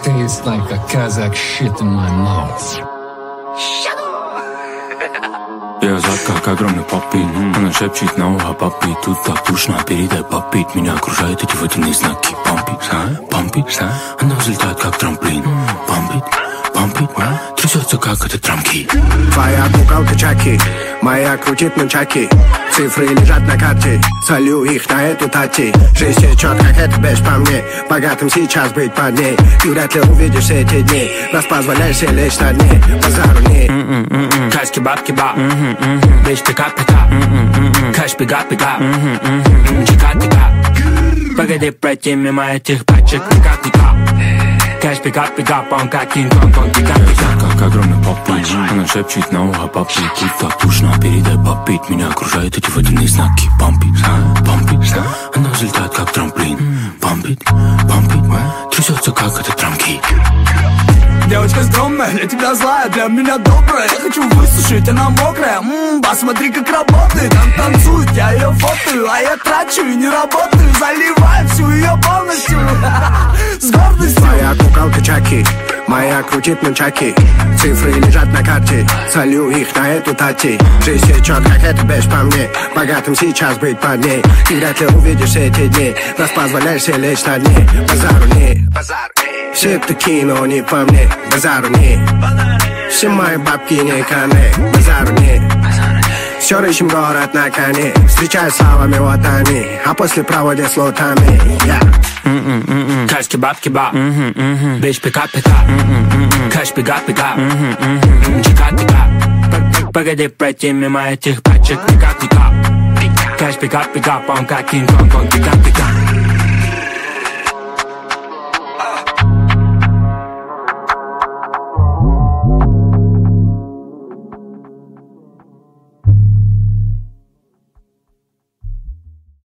tastes like a Kazakh shit in my mouth. Я зад, как огромный попит. Она шепчет на ухо попит. Тут так душно, передай попит. Меня окружают эти водяные знаки. Пампит, пампит. Она взлетает, как трамплин. Пампит, пампит. Трясется, как этот трамки. Твоя бухгалка чаки, моя крутит нунчаки. Цифры лежат на карте, солю их на эту тати. Жизнь течет, как это бэш по мне. Богатым сейчас быть под ней. Ты вряд ли увидишь эти дни. Раз позволяешь себе лечь на дне. Базару не. Кашки, бабки, баб. Бэш, пика-пика. Каш, пика-пика. Чика-тика. Погоди, пройти мимо этих пачек. Пика-пика. Кэш, пика-пика, пон, как Кинг-Конг, пика-пика. Как огромный попит. Она шепчет на ухо попит. Тут так душно, передай попит. Меня окружают эти водяные знаки. Пампит, пампит. Она взлетает, как трамплин. Пампит, пампит. Трясется, как этот трамки. Девочка скромная, для тебя злая, для меня добрая. Я хочу высушить, она мокрая. Посмотри, как работает. Она танцует, я ее фотою, а я трачу и не работаю. Заливаю всю ее полностью. С гордостью. Твоя куколка чаки, моя крутит нунчаки. Цифры лежат на карте, солю их на эту тати. Жизнь течет, как это бэш по мне. Богатым сейчас быть под ней. Ты вряд ли увидишь эти дни. Раз позволяешь себе лечь на дне. Базару не. Все такие, но не по мне. Базару не. Все мои бабки не коннект. Базару не. Все рыщем город на коне. Встречаю славами вот они, а после проводят слотами. Кашки, бабки, баб. Бэш, пика-пика. Каш, пика-пика. Чика-тика. Погоди, пройти мимо этих пачек. Пика-пика. Каш, пика-пика. Пон, как Кинг-Конг, пика-пика.